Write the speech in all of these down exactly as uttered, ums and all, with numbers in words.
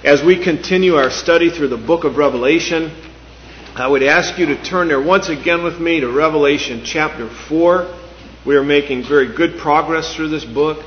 As we continue our study through the book of Revelation, I would ask you to turn there once again with me to Revelation chapter four. We are making very good progress through this book.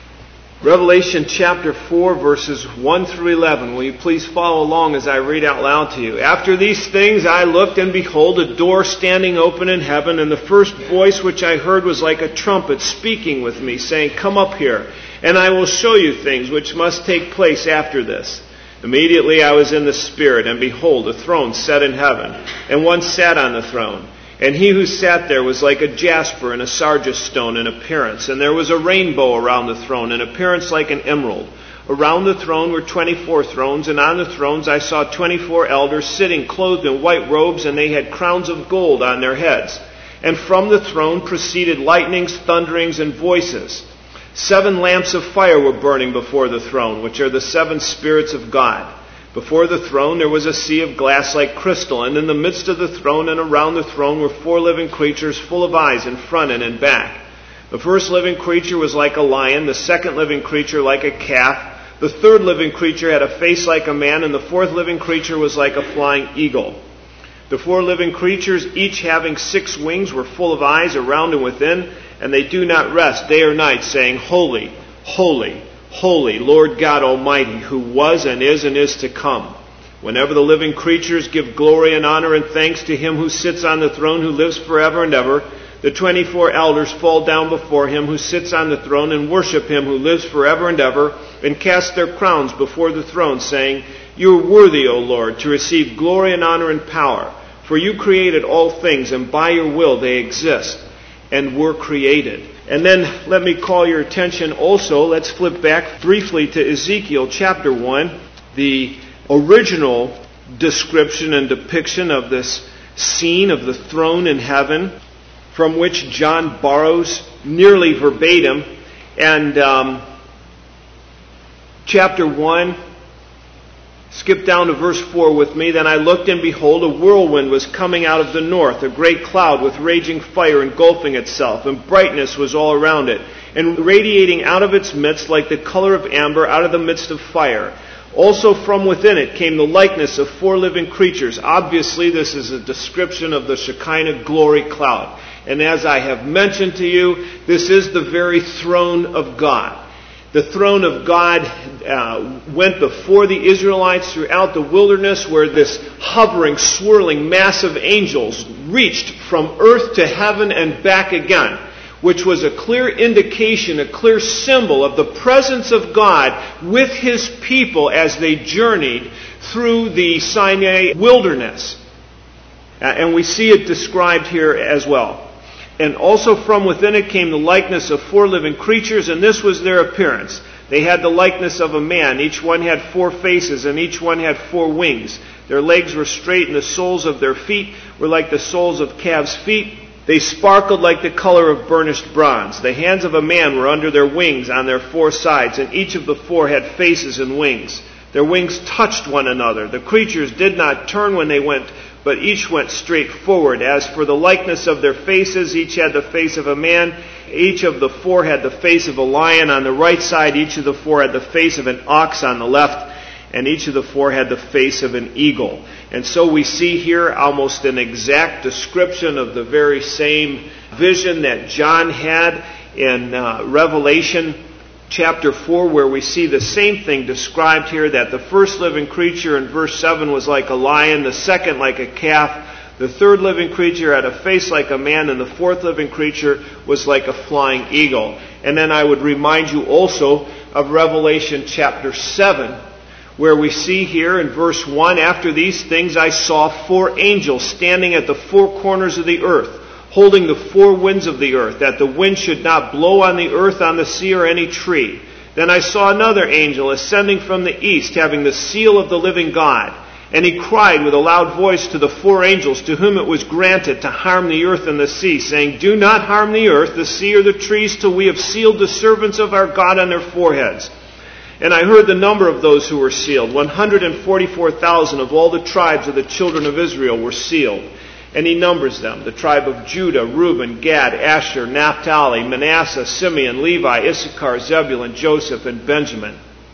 Revelation chapter four, verses one through eleven. Will you please follow along as I read out loud to you? After these things I looked, and behold, a door standing open in heaven, and the first voice which I heard was like a trumpet speaking with me, saying, "Come up here, and I will show you things which must take place after this." Immediately I was in the Spirit, and behold, a throne set in heaven, and one sat on the throne. And he who sat there was like a jasper and a sardius stone in appearance. And there was a rainbow around the throne, in appearance like an emerald. Around the throne were twenty-four thrones, and on the thrones I saw twenty-four elders sitting clothed in white robes, and they had crowns of gold on their heads. And from the throne proceeded lightnings, thunderings, and voices. Seven lamps of fire were burning before the throne, which are the seven spirits of God. Before the throne there was a sea of glass like crystal, and in the midst of the throne and around the throne were four living creatures full of eyes in front and in back. The first living creature was like a lion, the second living creature like a calf, the third living creature had a face like a man, and the fourth living creature was like a flying eagle. The four living creatures, each having six wings, were full of eyes around and within, and they do not rest day or night, saying, "Holy, holy, holy, Lord God Almighty, who was and is and is to come." Whenever the living creatures give glory and honor and thanks to him who sits on the throne, who lives forever and ever, the twenty-four elders fall down before him who sits on the throne and worship him who lives forever and ever, and cast their crowns before the throne, saying, "You are worthy, O Lord, to receive glory and honor and power, for you created all things, and by your will they exist and were created." And then let me call your attention also, let's flip back briefly to Ezekiel chapter one, the original description and depiction of this scene of the throne in heaven, from which John borrows nearly verbatim. And um, chapter one, skip down to verse four with me. "Then I looked, and behold, a whirlwind was coming out of the north, a great cloud with raging fire engulfing itself, and brightness was all around it, and radiating out of its midst like the color of amber out of the midst of fire. Also from within it came the likeness of four living creatures." Obviously, this is a description of the Shekinah glory cloud. And as I have mentioned to you, this is the very throne of God. The throne of God uh, went before the Israelites throughout the wilderness, where this hovering, swirling mass of angels reached from earth to heaven and back again, which was a clear indication, a clear symbol of the presence of God with His people as they journeyed through the Sinai wilderness. Uh, and we see it described here as well. "And also from within it came the likeness of four living creatures, and this was their appearance. They had the likeness of a man. Each one had four faces, and each one had four wings. Their legs were straight, and the soles of their feet were like the soles of calves' feet. They sparkled like the color of burnished bronze. The hands of a man were under their wings on their four sides, and each of the four had faces and wings. Their wings touched one another. The creatures did not turn when they went, but each went straight forward. As for the likeness of their faces, each had the face of a man. Each of the four had the face of a lion on the right side. Each of the four had the face of an ox on the left. And each of the four had the face of an eagle." And so we see here almost an exact description of the very same vision that John had in uh, Revelation chapter four, where we see the same thing described here, that the first living creature in verse seven was like a lion, the second like a calf, the third living creature had a face like a man, and the fourth living creature was like a flying eagle. And then I would remind you also of Revelation chapter seven, where we see here in verse one, "After these things I saw four angels standing at the four corners of the earth, holding the four winds of the earth, that the wind should not blow on the earth, on the sea, or any tree. Then I saw another angel ascending from the east, having the seal of the living God. And he cried with a loud voice to the four angels to whom it was granted to harm the earth and the sea, saying, 'Do not harm the earth, the sea, or the trees, till we have sealed the servants of our God on their foreheads.' And I heard the number of those who were sealed. one hundred forty-four thousand of all the tribes of the children of Israel were sealed. And he numbers them: the tribe of Judah, Reuben, Gad, Asher, Naphtali, Manasseh, Simeon, Levi, Issachar, Zebulun, Joseph, and Benjamin.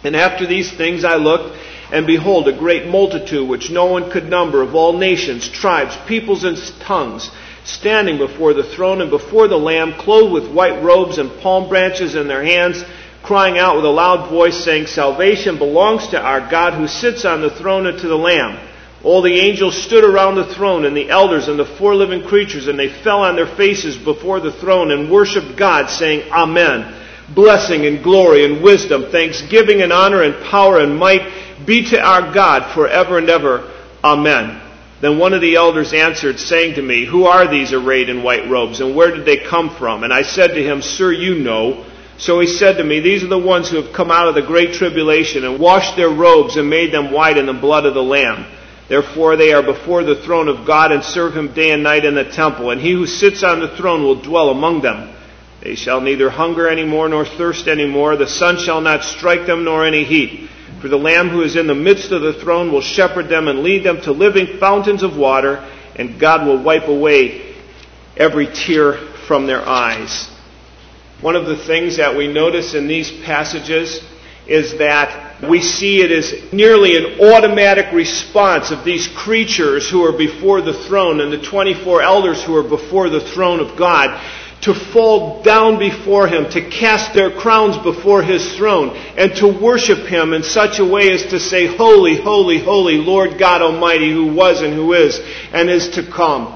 And after these things I looked, and behold, a great multitude which no one could number, of all nations, tribes, peoples, and tongues, standing before the throne and before the Lamb, clothed with white robes and palm branches in their hands, crying out with a loud voice, saying, Salvation belongs to our God who sits on the throne and to the Lamb. All the angels stood around the throne, and the elders and the four living creatures, and they fell on their faces before the throne and worshipped God, saying, Amen. Blessing and glory and wisdom, thanksgiving and honor and power and might be to our God forever and ever. Amen. Then one of the elders answered, saying to me, Who are these arrayed in white robes, and where did they come from? And I said to him, Sir, you know. So he said to me, These are the ones who have come out of the great tribulation, and washed their robes, and made them white in the blood of the Lamb. Therefore they are before the throne of God, and serve him day and night in the temple. And he who sits on the throne will dwell among them. They shall neither hunger any more, nor thirst any more. The sun shall not strike them, nor any heat. For the Lamb who is in the midst of the throne will shepherd them and lead them to living fountains of water, and God will wipe away every tear from their eyes. One of the things that we notice in these passages is that we see it as nearly an automatic response of these creatures who are before the throne and the twenty-four elders who are before the throne of God, to fall down before him, to cast their crowns before his throne, and to worship him in such a way as to say, Holy, holy, holy, Lord God Almighty, who was and who is and is to come.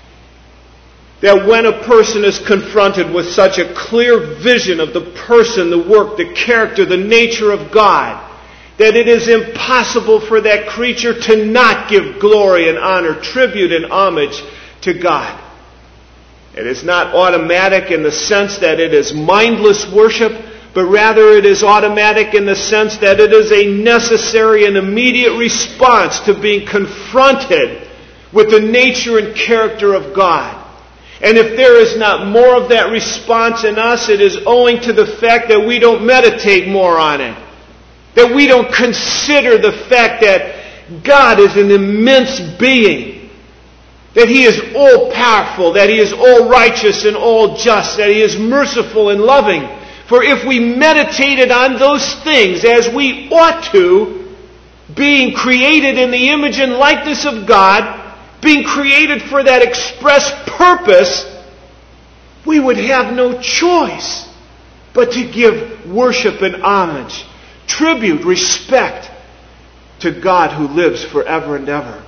That when a person is confronted with such a clear vision of the person, the work, the character, the nature of God, that it is impossible for that creature to not give glory and honor, tribute and homage to God. It is not automatic in the sense that it is mindless worship, but rather it is automatic in the sense that it is a necessary and immediate response to being confronted with the nature and character of God. And if there is not more of that response in us, it is owing to the fact that we don't meditate more on it. That we don't consider the fact that God is an immense being. That He is all-powerful, that He is all-righteous and all-just, that He is merciful and loving. For if we meditated on those things as we ought to, being created in the image and likeness of God, being created for that express purpose, we would have no choice but to give worship and homage, tribute, respect to God who lives forever and ever.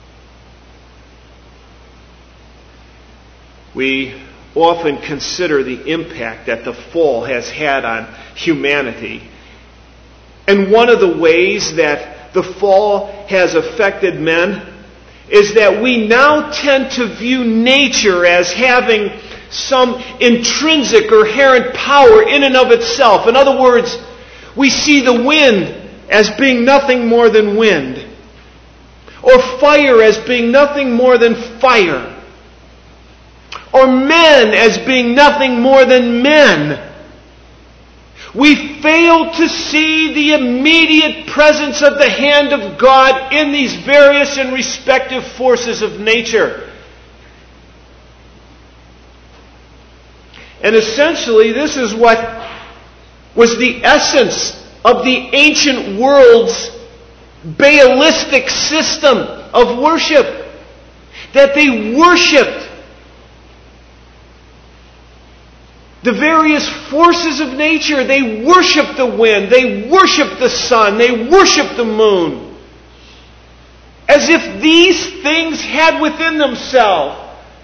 We often consider the impact that the fall has had on humanity. And one of the ways that the fall has affected men is that we now tend to view nature as having some intrinsic or inherent power in and of itself. In other words, we see the wind as being nothing more than wind, or fire as being nothing more than fire, or men as being nothing more than men. We fail to see the immediate presence of the hand of God in these various and respective forces of nature. And essentially, this is what was the essence of the ancient world's Baalistic system of worship. That they worshipped the various forces of nature. They worship the wind. They worship the sun. They worship the moon. As if these things had within themselves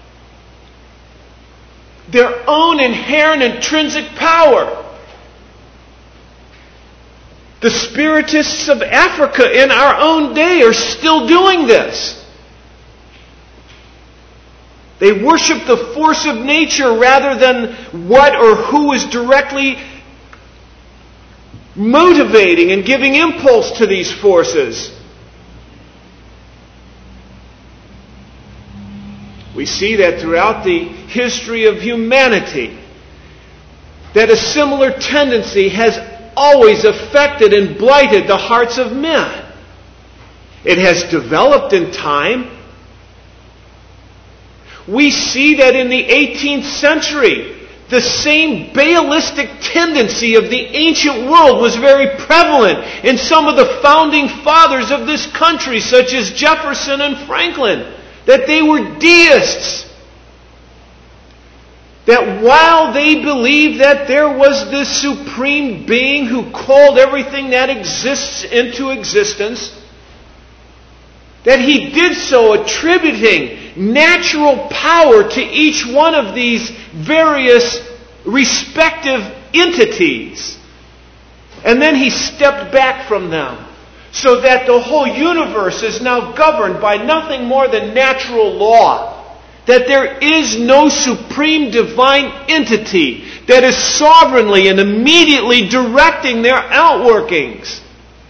their own inherent intrinsic power. The Spiritists of Africa in our own day are still doing this. They worship the force of nature rather than what or who is directly motivating and giving impulse to these forces. We see that throughout the history of humanity, that a similar tendency has always affected and blighted the hearts of men. It has developed in time. We see that in the eighteenth century, the same Baalistic tendency of the ancient world was very prevalent in some of the founding fathers of this country, such as Jefferson and Franklin, that they were deists. That while they believed that there was this supreme being who called everything that exists into existence, that he did so attributing natural power to each one of these various respective entities. And then he stepped back from them, so that the whole universe is now governed by nothing more than natural law. That there is no supreme divine entity that is sovereignly and immediately directing their outworkings.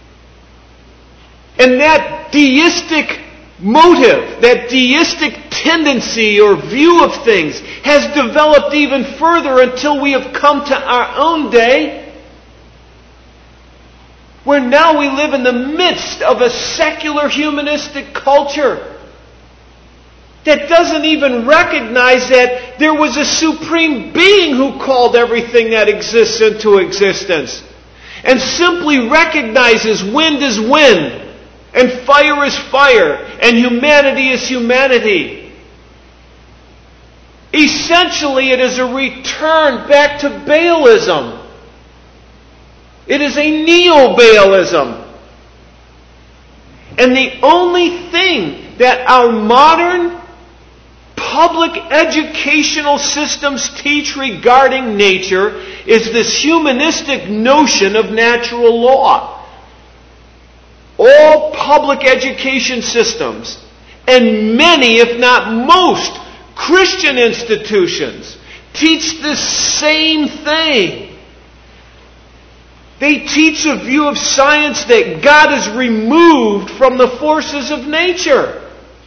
And that deistic motive, that deistic tendency or view of things has developed even further until we have come to our own day, where now we live in the midst of a secular humanistic culture that doesn't even recognize that there was a supreme being who called everything that exists into existence, and simply recognizes wind is wind, and fire is fire, and humanity is humanity. Essentially, it is a return back to Baalism. It is a neo-Baalism. And the only thing that our modern public educational systems teach regarding nature is this humanistic notion of natural law. All public education systems, and many, if not most, Christian institutions teach the same thing. They teach a view of science that God is removed from the forces of nature.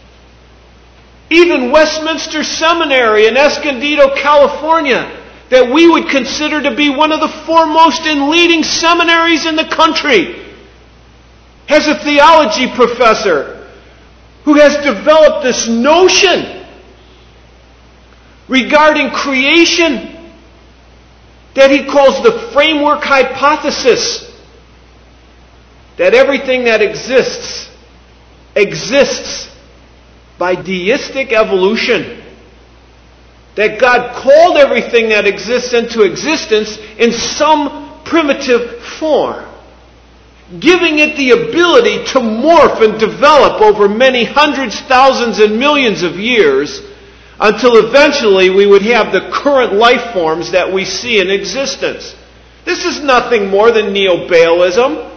Even Westminster Seminary in Escondido, California, that we would consider to be one of the foremost and leading seminaries in the country, has a theology professor who has developed this notion regarding creation that he calls the framework hypothesis. That everything that exists, exists by deistic evolution. That God called everything that exists into existence in some primitive form, giving it the ability to morph and develop over many hundreds, thousands, and millions of years until eventually we would have the current life forms that we see in existence. This is nothing more than neo-Baalism.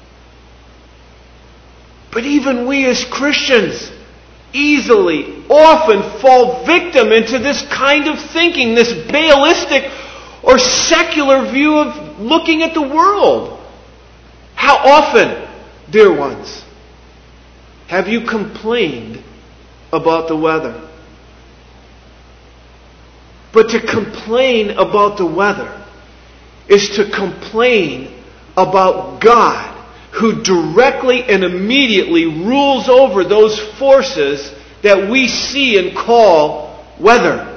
But even we as Christians easily, often fall victim into this kind of thinking, this Baalistic or secular view of looking at the world. How often, dear ones, have you complained about the weather? But to complain about the weather is to complain about God, who directly and immediately rules over those forces that we see and call weather.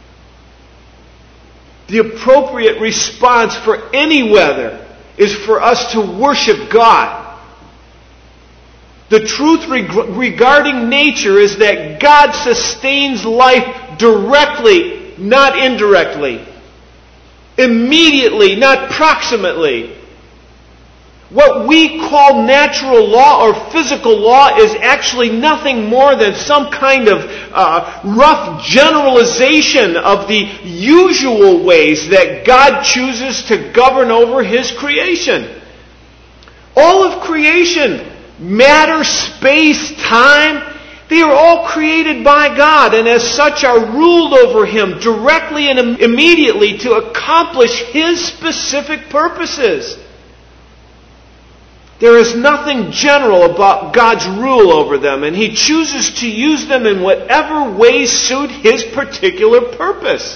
The appropriate response for any weather is for us to worship God. The truth reg- regarding nature is that God sustains life directly, not indirectly. Immediately, not proximately. What we call natural law or physical law is actually nothing more than some kind of uh, rough generalization of the usual ways that God chooses to govern over His creation. All of creation, matter, space, time, they are all created by God, and as such are ruled over Him directly and immediately to accomplish His specific purposes. There is nothing general about God's rule over them, and He chooses to use them in whatever ways suit His particular purpose.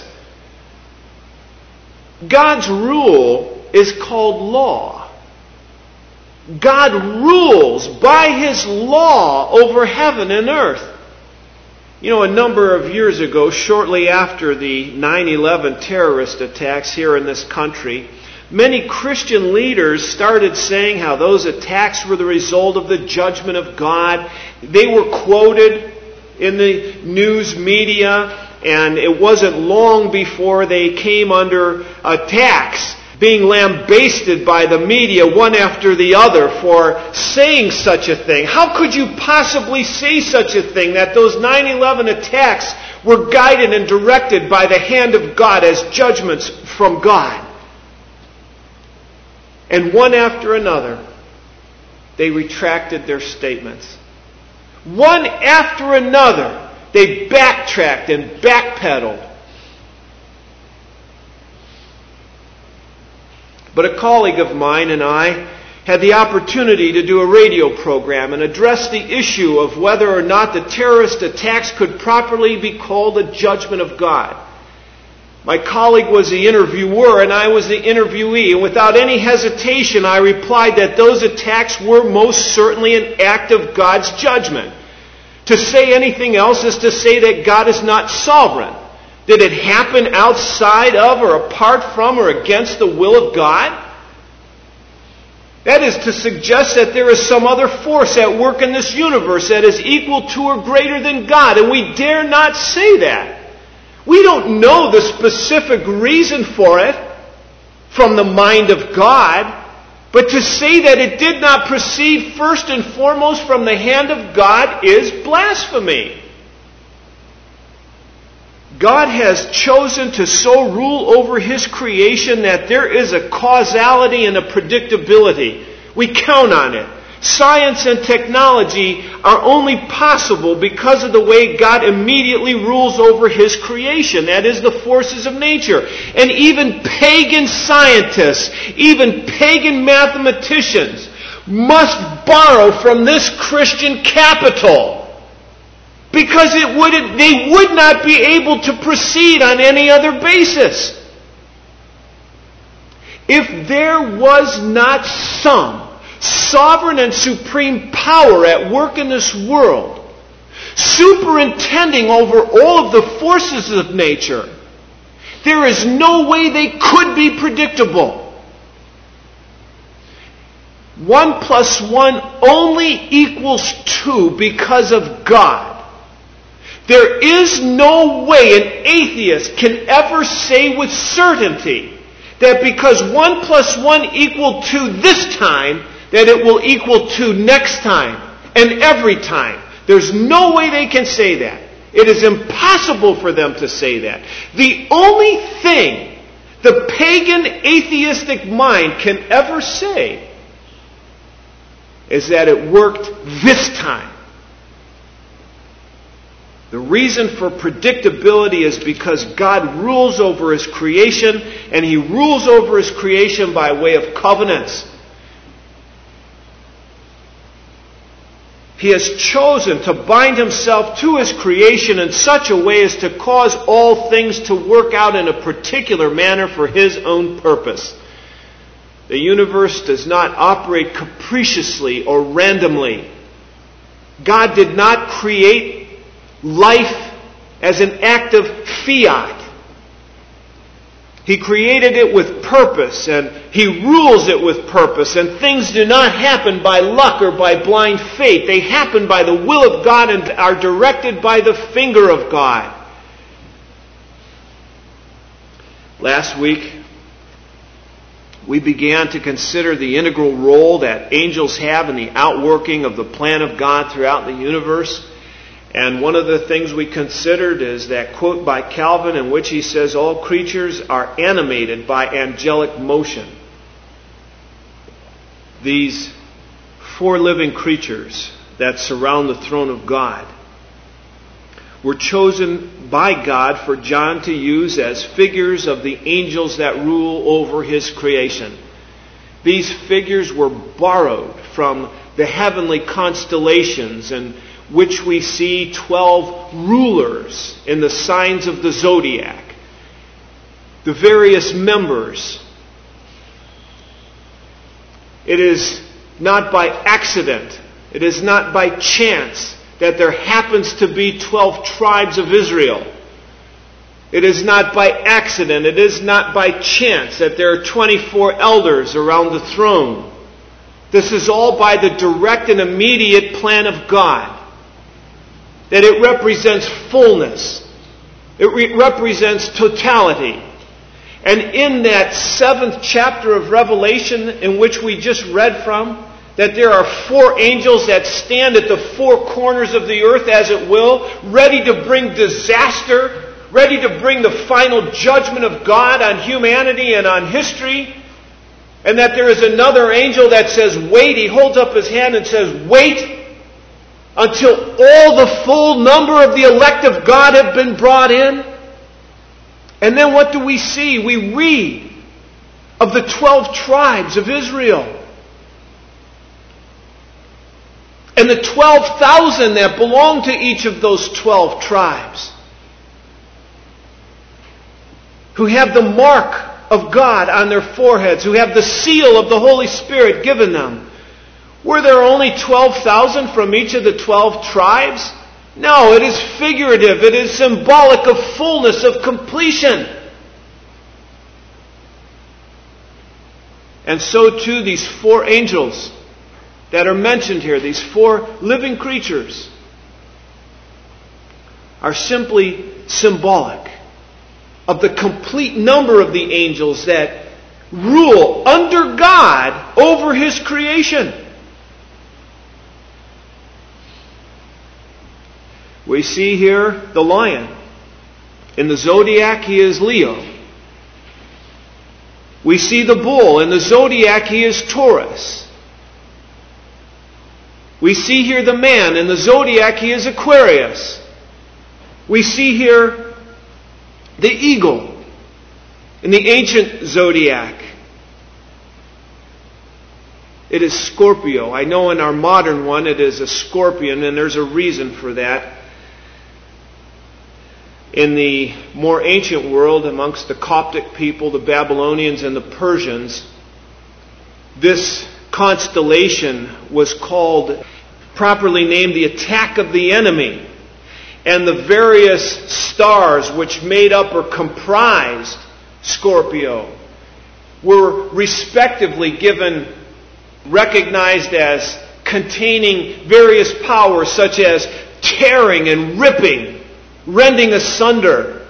God's rule is called law. God rules by His law over heaven and earth. You know, a number of years ago, shortly after the nine eleven terrorist attacks here in this country, many Christian leaders started saying how those attacks were the result of the judgment of God. They were quoted in the news media, and it wasn't long before they came under attacks, being lambasted by the media one after the other for saying such a thing. How could you possibly say such a thing, that those nine eleven attacks were guided and directed by the hand of God as judgments from God? And one after another, they retracted their statements. One after another, they backtracked and backpedaled. But a colleague of mine and I had the opportunity to do a radio program and address the issue of whether or not the terrorist attacks could properly be called a judgment of God. My colleague was the interviewer and I was the interviewee, and without any hesitation I replied that those attacks were most certainly an act of God's judgment. To say anything else is to say that God is not sovereign. Did it happen outside of or apart from or against the will of God? That is to suggest that there is some other force at work in this universe that is equal to or greater than God, and we dare not say that. We don't know the specific reason for it from the mind of God, but to say that it did not proceed first and foremost from the hand of God is blasphemy. God has chosen to so rule over His creation that there is a causality and a predictability. We count on it. Science and technology are only possible because of the way God immediately rules over His creation. That is, the forces of nature. And even pagan scientists, even pagan mathematicians must borrow from this Christian capital. Because it would, they would not be able to proceed on any other basis. If there was not some sovereign and supreme power at work in this world, superintending over all of the forces of nature, there is no way they could be predictable. One plus one only equals two because of God. There is no way an atheist can ever say with certainty that because one plus one equal two this time, that it will equal two next time and every time. There's no way they can say that. It is impossible for them to say that. The only thing the pagan atheistic mind can ever say is that it worked this time. The reason for predictability is because God rules over His creation, and He rules over His creation by way of covenants. He has chosen to bind Himself to His creation in such a way as to cause all things to work out in a particular manner for His own purpose. The universe does not operate capriciously or randomly. God did not create life as an act of fiat. He created it with purpose, and He rules it with purpose, and things do not happen by luck or by blind fate. They happen by the will of God and are directed by the finger of God. Last week, we began to consider the integral role that angels have in the outworking of the plan of God throughout the universe. And one of the things we considered is that quote by Calvin in which he says, all creatures are animated by angelic motion. These four living creatures that surround the throne of God were chosen by God for John to use as figures of the angels that rule over His creation. These figures were borrowed from the heavenly constellations, and which we see twelve rulers in the signs of the zodiac. The various members. It is not by accident. It is not by chance that there happens to be twelve tribes of Israel. It is not by accident, it is not by chance that there are twenty-four elders around the throne. This is all by the direct and immediate plan of God. That it represents fullness. It re- represents totality. And in that seventh chapter of Revelation in which we just read from, that there are four angels that stand at the four corners of the earth, as it will, ready to bring disaster, ready to bring the final judgment of God on humanity and on history. And that there is another angel that says, wait. He holds up his hand and says, wait until all the full number of the elect of God have been brought in. And then what do we see? We read of the twelve tribes of Israel. And the twelve thousand that belong to each of those twelve tribes, who have the mark of God on their foreheads, who have the seal of the Holy Spirit given them. Were there only twelve thousand from each of the twelve tribes? No, it is figurative. It is symbolic of fullness, of completion. And so too these four angels that are mentioned here, these four living creatures, are simply symbolic of the complete number of the angels that rule under God over His creation. We see here the lion. In the zodiac, he is Leo. We see the bull. In the zodiac, he is Taurus. We see here the man. In the zodiac, he is Aquarius. We see here the eagle in the ancient zodiac. It is Scorpio. I know in our modern one it is a scorpion, and there's a reason for that. In the more ancient world, amongst the Coptic people, the Babylonians and the Persians, this constellation was called, properly named, the attack of the enemy. And the various stars which made up or comprised Scorpio were respectively given, recognized as containing various powers such as tearing and ripping, rending asunder,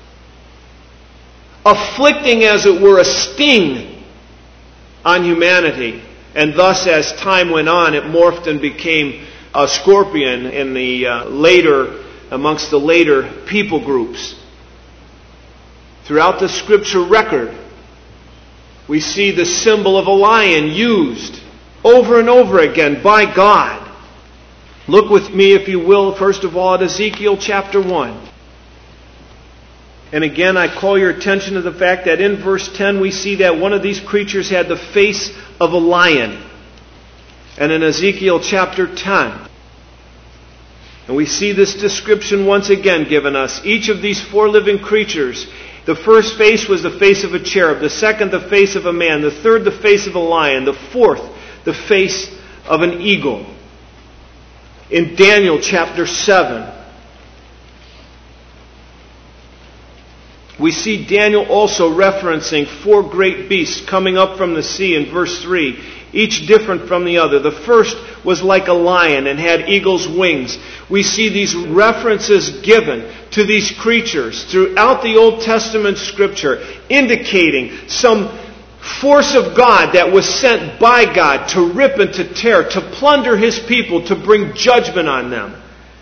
afflicting, as it were, a sting on humanity. And thus, as time went on, it morphed and became a scorpion in the uh, later amongst the later people groups. Throughout the Scripture record, we see the symbol of a lion used over and over again by God. Look with me, if you will, first of all, at Ezekiel chapter one. And again, I call your attention to the fact that in verse ten we see that one of these creatures had the face of a lion. And in Ezekiel chapter ten, and we see this description once again given us. Each of these four living creatures, the first face was the face of a cherub, the second the face of a man, the third the face of a lion, the fourth the face of an eagle. In Daniel chapter seven, we see Daniel also referencing four great beasts coming up from the sea in verse three, each different from the other. The first was like a lion and had eagle's wings. We see these references given to these creatures throughout the Old Testament Scripture, indicating some force of God that was sent by God to rip and to tear, to plunder His people, to bring judgment on them.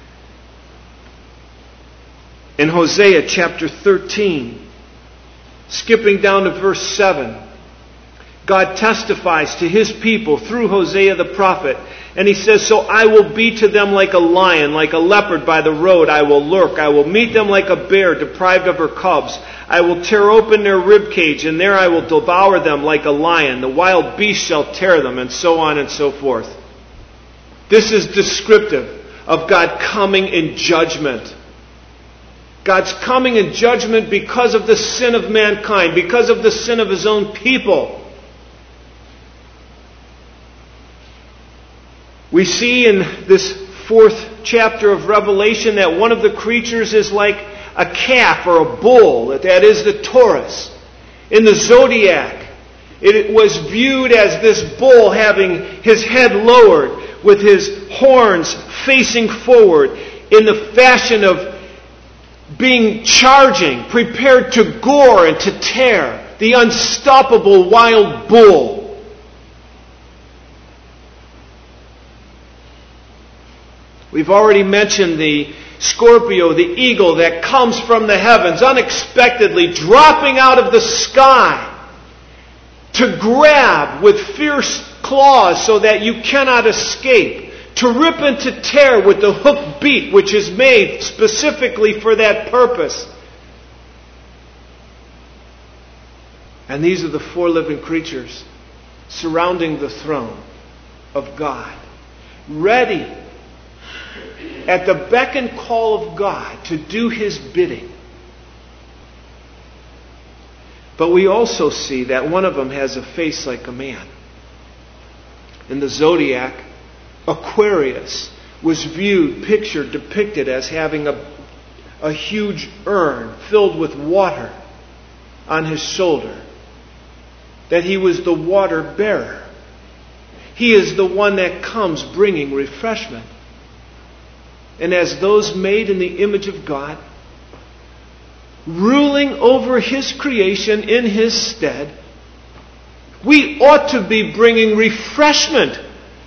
In Hosea chapter thirteen, skipping down to verse seven, God testifies to His people through Hosea the prophet. And He says, "So I will be to them like a lion, like a leopard by the road I will lurk. I will meet them like a bear deprived of her cubs. I will tear open their ribcage, and there I will devour them like a lion. The wild beast shall tear them," and so on and so forth. This is descriptive of God coming in judgment. God's coming in judgment because of the sin of mankind, because of the sin of His own people. We see in this fourth chapter of Revelation that one of the creatures is like a calf or a bull, that is the Taurus. In the zodiac, it was viewed as this bull having his head lowered with his horns facing forward in the fashion of being charging, prepared to gore and to tear, the unstoppable wild bull. We've already mentioned the Scorpio, the eagle that comes from the heavens, unexpectedly dropping out of the sky to grab with fierce claws so that you cannot escape, to rip and to tear with the hooked beak which is made specifically for that purpose. And these are the four living creatures surrounding the throne of God, ready at the beck and call of God to do His bidding. But we also see that one of them has a face like a man. In the zodiac, Aquarius was viewed, pictured, depicted as having a, a huge urn filled with water on his shoulder. That he was the water bearer. He is the one that comes bringing refreshment. And as those made in the image of God, ruling over His creation in His stead, we ought to be bringing refreshment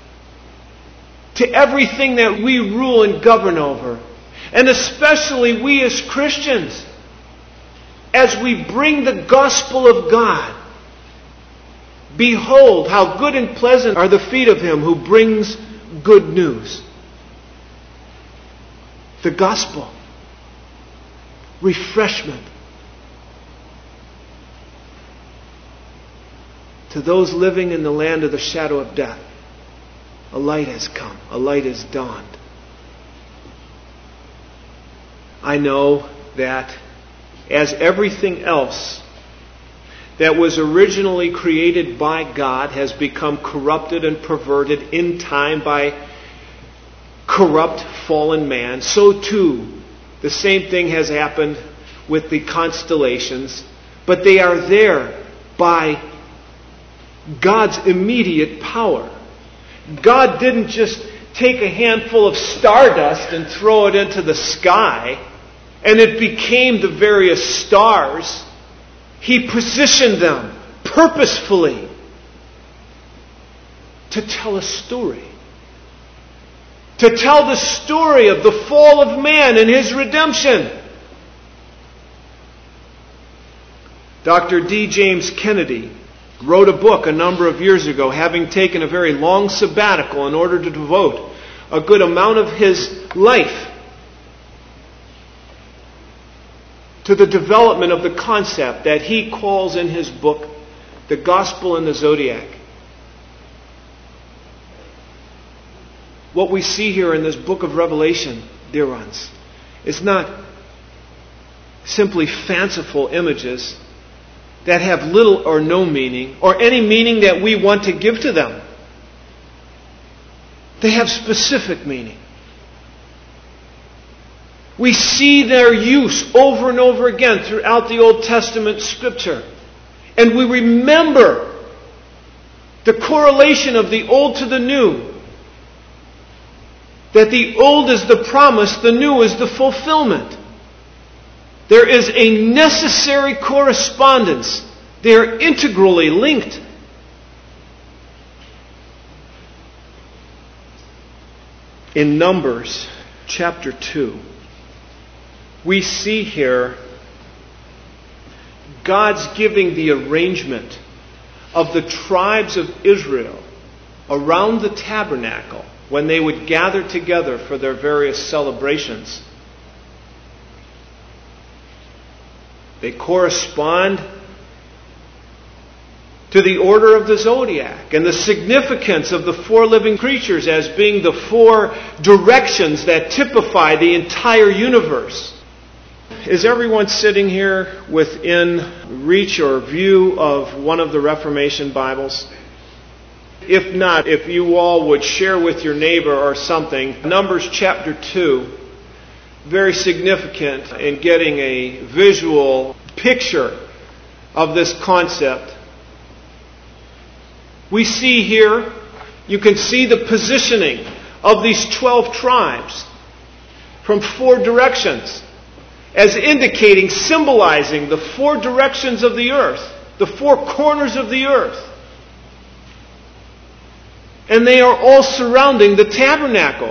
to everything that we rule and govern over. And especially we as Christians, as we bring the gospel of God. Behold, how good and pleasant are the feet of him who brings good news. The gospel. Refreshment. To those living in the land of the shadow of death, a light has come. A light has dawned. I know that as everything else that was originally created by God has become corrupted and perverted in time by corrupt fallen man, so too the same thing has happened with the constellations, but they are there by God's immediate power. God didn't just take a handful of stardust and throw it into the sky and it became the various stars. He positioned them purposefully to tell a story. To tell the story of the fall of man and his redemption. Doctor D. James Kennedy wrote a book a number of years ago, having taken a very long sabbatical in order to devote a good amount of his life to the development of the concept that he calls in his book, The Gospel and the Zodiac. What we see here in this book of Revelation, dear ones, is not simply fanciful images that have little or no meaning, or any meaning that we want to give to them. They have specific meaning. We see their use over and over again throughout the Old Testament Scripture. And we remember the correlation of the Old to the New. That the Old is the promise, the New is the fulfillment. There is a necessary correspondence. They are integrally linked. In Numbers chapter two, we see here God's giving the arrangement of the tribes of Israel around the tabernacle when they would gather together for their various celebrations. They correspond to the order of the zodiac and the significance of the four living creatures as being the four directions that typify the entire universe. Is everyone sitting here within reach or view of one of the Reformation Bibles? If not, if you all would share with your neighbor or something, Numbers chapter two, very significant in getting a visual picture of this concept. We see here, you can see the positioning of these twelve tribes from four directions, as indicating, symbolizing the four directions of the earth, the four corners of the earth. And they are all surrounding the tabernacle.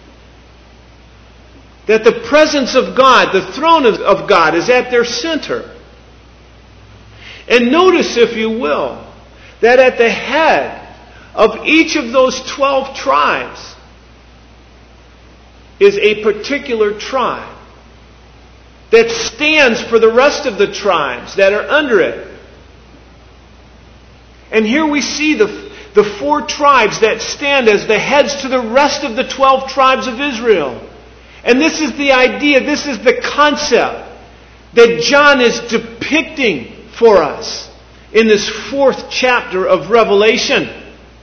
That the presence of God, the throne of God, is at their center. And notice, if you will, that at the head of each of those twelve tribes is a particular tribe that stands for the rest of the tribes that are under it. And here we see the, the four tribes that stand as the heads to the rest of the twelve tribes of Israel. And this is the idea, this is the concept that John is depicting for us in this fourth chapter of Revelation.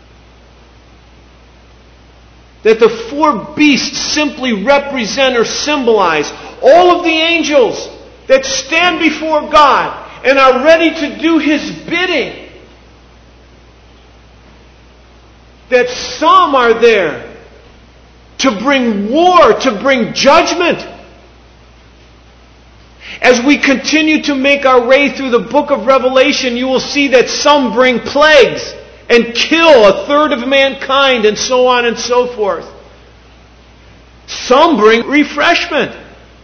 That the four beasts simply represent or symbolize all of the angels that stand before God and are ready to do His bidding. That some are there to bring war, to bring judgment. As we continue to make our way through the book of Revelation, you will see that some bring plagues and kill a third of mankind, and so on and so forth. Some bring refreshment.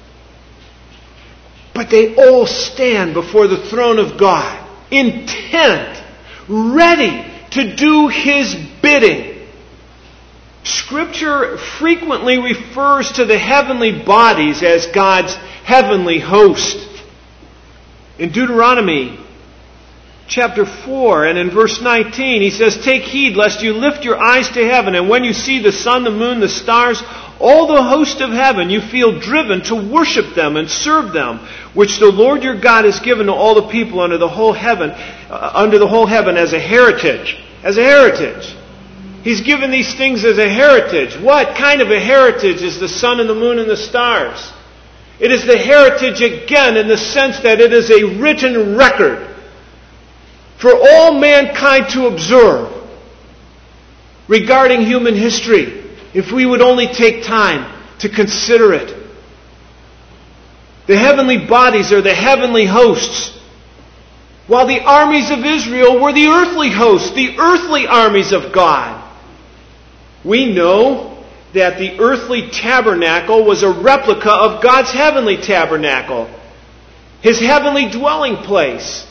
But they all stand before the throne of God, intent, ready to do His bidding. Scripture frequently refers to the heavenly bodies as God's heavenly host. In Deuteronomy chapter four and in verse nineteen, he says, "Take heed lest you lift your eyes to heaven, and when you see the sun, the moon, the stars, all the host of heaven, you feel driven to worship them and serve them, which the Lord your God has given to all the people under the whole heaven, uh, under the whole heaven as a heritage." As a heritage. He's given these things as a heritage. What kind of a heritage is the sun and the moon and the stars? It is the heritage again in the sense that it is a written record for all mankind to observe regarding human history, if we would only take time to consider it. The heavenly bodies are the heavenly hosts, while the armies of Israel were the earthly hosts, the earthly armies of God. We know that the earthly tabernacle was a replica of God's heavenly tabernacle, His heavenly dwelling place.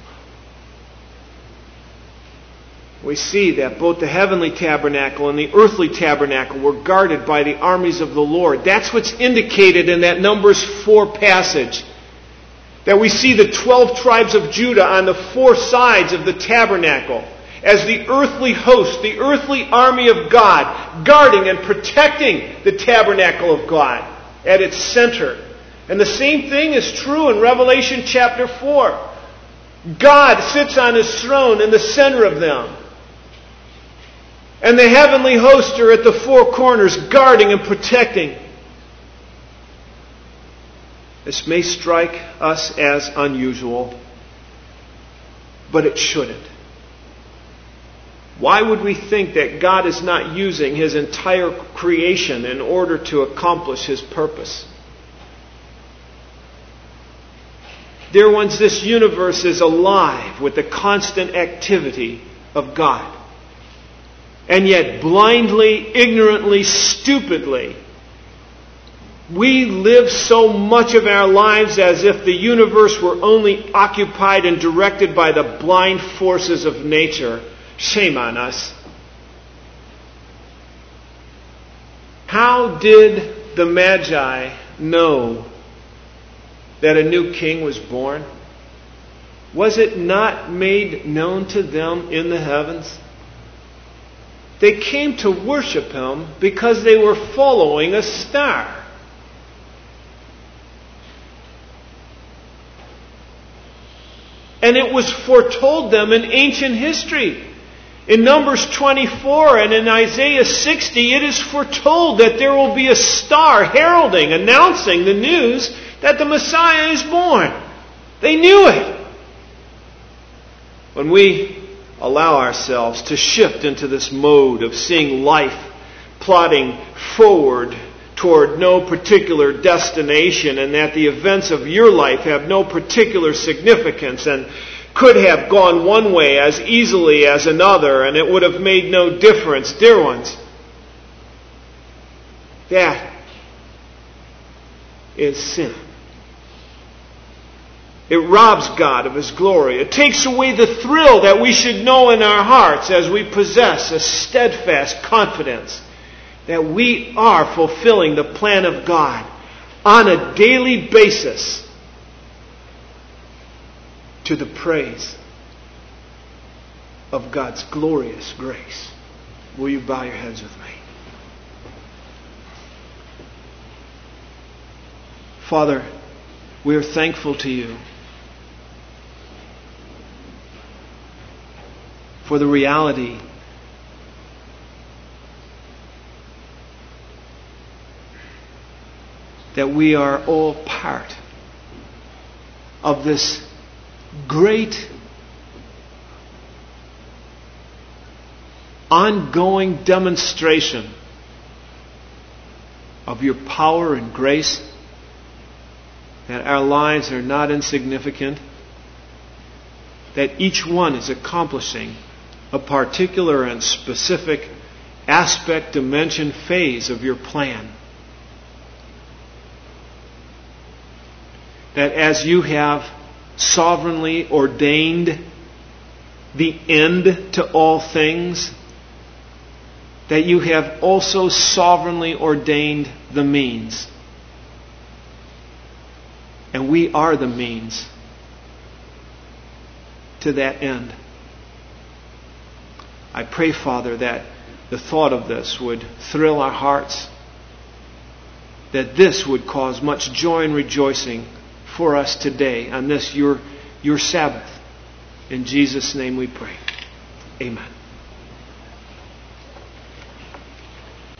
We see that both the heavenly tabernacle and the earthly tabernacle were guarded by the armies of the Lord. That's what's indicated in that Numbers four passage. That we see the twelve tribes of Judah on the four sides of the tabernacle as the earthly host, the earthly army of God, guarding and protecting the tabernacle of God at its center. And the same thing is true in Revelation chapter four. God sits on His throne in the center of them. And the heavenly hosts are at the four corners, guarding and protecting. This may strike us as unusual, but it shouldn't. Why would we think that God is not using His entire creation in order to accomplish His purpose? Dear ones, this universe is alive with the constant activity of God. And yet blindly, ignorantly, stupidly, we live so much of our lives as if the universe were only occupied and directed by the blind forces of nature. Shame on us. How did the Magi know that a new king was born? Was it not made known to them in the heavens? They came to worship Him because they were following a star. And it was foretold them in ancient history. In Numbers twenty-four and in Isaiah sixty, it is foretold that there will be a star heralding, announcing the news that the Messiah is born. They knew it. When we allow ourselves to shift into this mode of seeing life plodding forward toward no particular destination, and that the events of your life have no particular significance and could have gone one way as easily as another, and it would have made no difference, dear ones, that is sin. It robs God of His glory. It takes away the thrill that we should know in our hearts as we possess a steadfast confidence that we are fulfilling the plan of God on a daily basis to the praise of God's glorious grace. Will you bow your heads with me? Father, we are thankful to you for the reality that we are all part of this great, ongoing demonstration of your power and grace, that our lives are not insignificant, that each one is accomplishing a particular and specific aspect, dimension, phase of your plan. That as you have sovereignly ordained the end to all things, that you have also sovereignly ordained the means. And we are the means to that end. I pray, Father, that the thought of this would thrill our hearts, that this would cause much joy and rejoicing for us today on this, your, your Sabbath. In Jesus' name we pray. Amen.